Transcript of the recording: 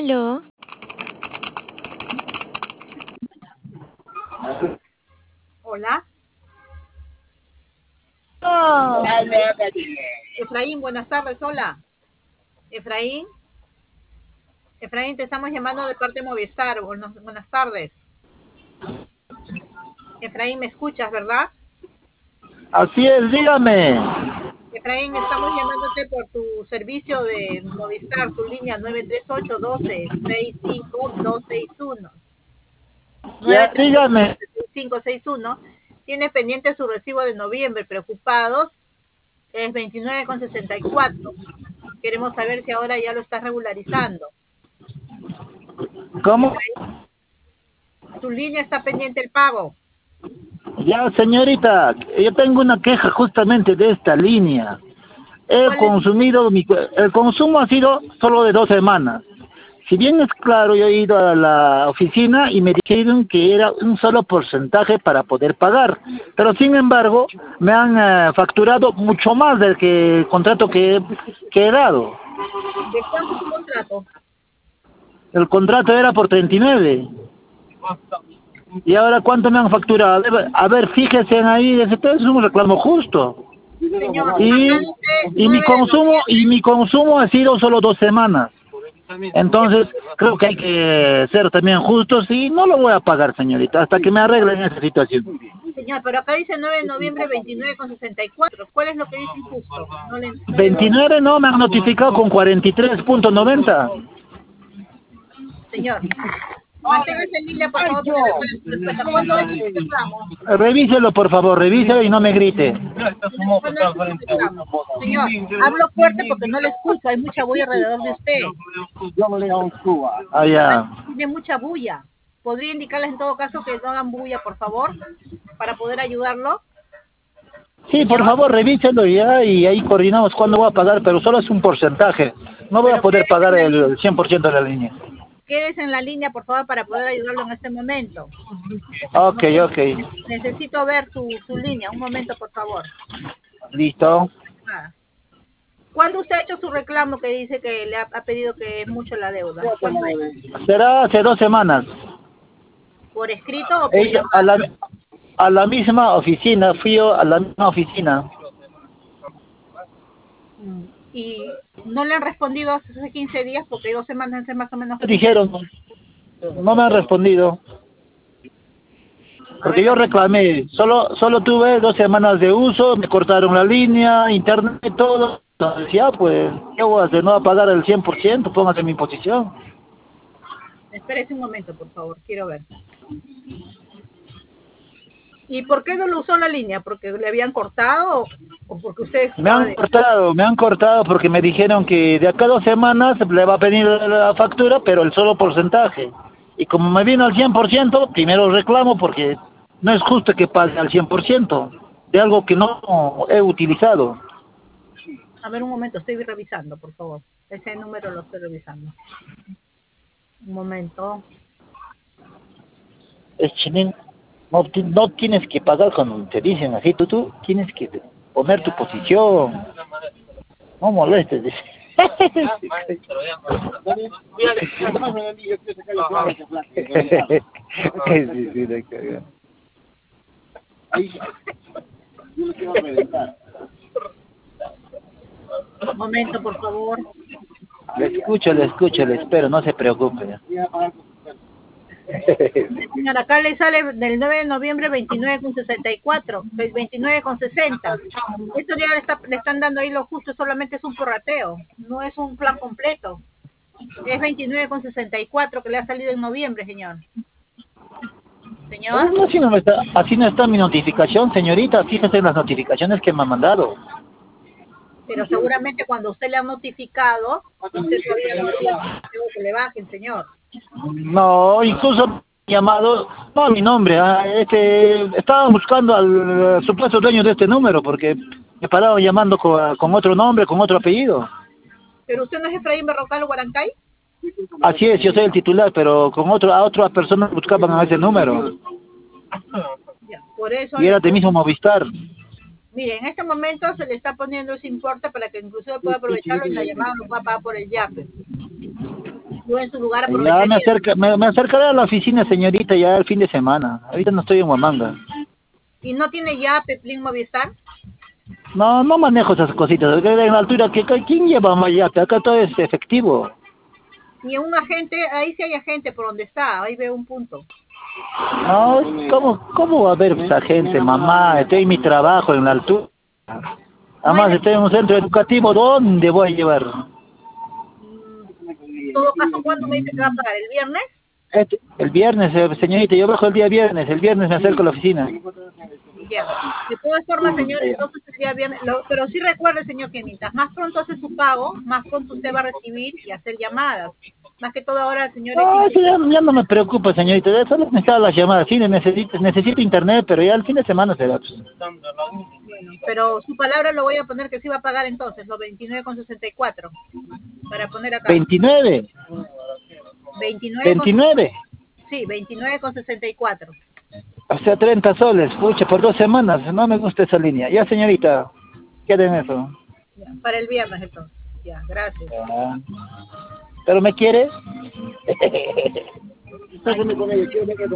Aló. Hola. Oh, Efraín, buenas tardes, hola. Efraín, Efraín, te estamos llamando de parte de Movistar. Buenas tardes. Efraín, ¿me escuchas, verdad? así es, dígame. Efraín, estamos llamándote por tu servicio de Movistar, tu línea 938 12 65 261. Ya, dígame. 561. Tienes pendiente su recibo de noviembre, preocupados, es 29,64. Queremos saber si ahora ya lo estás regularizando. ¿Cómo? Efraín, tu línea está pendiente el pago. Ya, señorita, yo tengo una queja justamente de esta línea. He ¿Cuál es? consumido, el consumo ha sido solo de 2 semanas. Si bien es claro, yo he ido a la oficina y me dijeron que era un solo porcentaje para poder pagar, pero sin embargo me han facturado mucho más del que contrato que he dado. ¿De cuánto es tu contrato? El contrato era por 39. ¿Y ahora cuánto me han facturado? A ver, fíjense ahí, este es un reclamo justo. Señor, Y, acá dice y 9 de noviembre. mi consumo ha sido solo 2 semanas. Entonces, creo que hay que ser también justos y no lo voy a pagar, señorita, hasta que me arreglen esa situación. Señor, pero acá dice 9 de noviembre 29,64. ¿Cuál es lo que dice injusto? No le veo. 29 no, me han notificado con 43,90. Señor, manténgase en línea, por favor, para ver su respuesta. ¿Cuándo es su reclamo? Revíselo, por favor, revíselo y no me grite. ¿Cuándo es su reclamo? Señor, hablo fuerte porque no le escucho. Hay mucha bulla alrededor de usted. Ah, ya. Tiene mucha bulla. ¿Podría indicarles en todo caso que no hagan bulla, por favor, para poder ayudarlo? Sí, por Señor, favor, revíselo ya y ahí coordinamos cuándo voy a pagar, pero solo es un porcentaje. No voy a pero poder pagar el 100% de la línea. quédese en la línea, por favor, para poder ayudarlo en este momento. Ok, No sé, ok. necesito ver su línea. Un momento, por favor. Listo. Ah. ¿Cuándo usted ha hecho su reclamo que dice que le ha pedido que es mucho la deuda? ¿Cuándo es? Será hace 2 semanas. ¿Por escrito o He por ido a llamada? a la misma oficina, fui yo a la misma oficina. Y no le han respondido hace 15 días porque hay 2 semanas, hace más o menos Me 15 días. dijeron, no me han respondido. A Porque ver, yo reclamé, solo tuve 2 semanas de uso, me cortaron la línea, internet, todo. Entonces ya, pues, ¿qué voy a hacer? No voy a pagar el 100%, póngase mi posición. espérese un momento, por favor, quiero ver. ¿Y por qué no lo usó la línea? ¿Porque le habían cortado o porque usted estaba de... Me han cortado porque me dijeron que de acá a 2 semanas le va a pedir la factura, pero el solo porcentaje. Y como me vino al 100%, primero reclamo porque no es justo que pague al 100% de algo que no he utilizado. A ver, un momento, estoy revisando, por favor. Ese número lo estoy revisando. Un momento. Es chinín. No, no tienes que pagar cuando te dicen así, tú tienes que poner tu posición. No molestes, dice. Sí, sí, la cagada. Un momento, por favor. Le escucho, le espero, no se preocupe. Señora, acá le sale del 9 de noviembre 29,64, 29,60. Esto ya le están dando ahí lo justo, solamente es un prorrateo, no es un plan completo. Es 29,64 que le ha salido en noviembre, señor. Pero Señor, no, así no está mi notificación, señorita. Fíjese en las notificaciones que me han mandado. pero seguramente cuando usted le ha notificado, usted todavía no había pedido que le bajen, señor. No, incluso llamado, no a mi nombre, estaba buscando al supuesto dueño de este número porque me pararon llamando con otro nombre, con otro apellido. Pero usted no es Efraín Berrocal Guarancay. Así es, yo soy el titular, pero a otra persona buscaban a ese número Ya, por eso y le era de estoy... mismo Movistar. Mire, en este momento se le está poniendo ese importe para que inclusive pueda aprovecharlo y la llamada lo pueda pagar por el YAPE. Yo en su lugar Ya aprovecharía. me acercaré a la oficina, señorita, ya el fin de semana. Ahorita no estoy en Huamanga. ¿Y no tiene ya Peplín Movistar? No, no manejo esas cositas. En la altura, ¿quién lleva Mayate? Acá todo es efectivo. Ni un agente, ahí sí hay agente por donde está, ahí veo un punto. No, ¿cómo va a haber esa gente, mamá? Estoy en mi trabajo en la altura. No hay Además, estoy en un centro educativo. ¿Dónde voy a llevar? en todo caso, ¿cuándo me dice que va a pagar? ¿El viernes? El viernes, señorita, yo bajo el día viernes. El viernes me acerco a la oficina. Ya. De todas formas, señor, entonces el día viernes, pero sí recuerde, señor, que mientras más pronto hace su pago, más pronto usted va a recibir y hacer llamadas. Más que todo ahora, señor, es No, eso importante. ya no me preocupa, señorita. Ya solo necesitaba las llamadas. Sí, necesito internet, pero ya el fin de semana será. Pues. Bueno, pero su palabra lo voy a poner que sí va a pagar entonces, los 29,64 para poner acá. 29, 29 con, 29. sí, 29,64. O sea, 30 soles. Pucha, por 2 semanas. No me gusta esa línea. Ya, señorita, queden eso. Ya, para el viernes entonces. Ya, gracias. Ya. ¿Pero me quiere? Ay,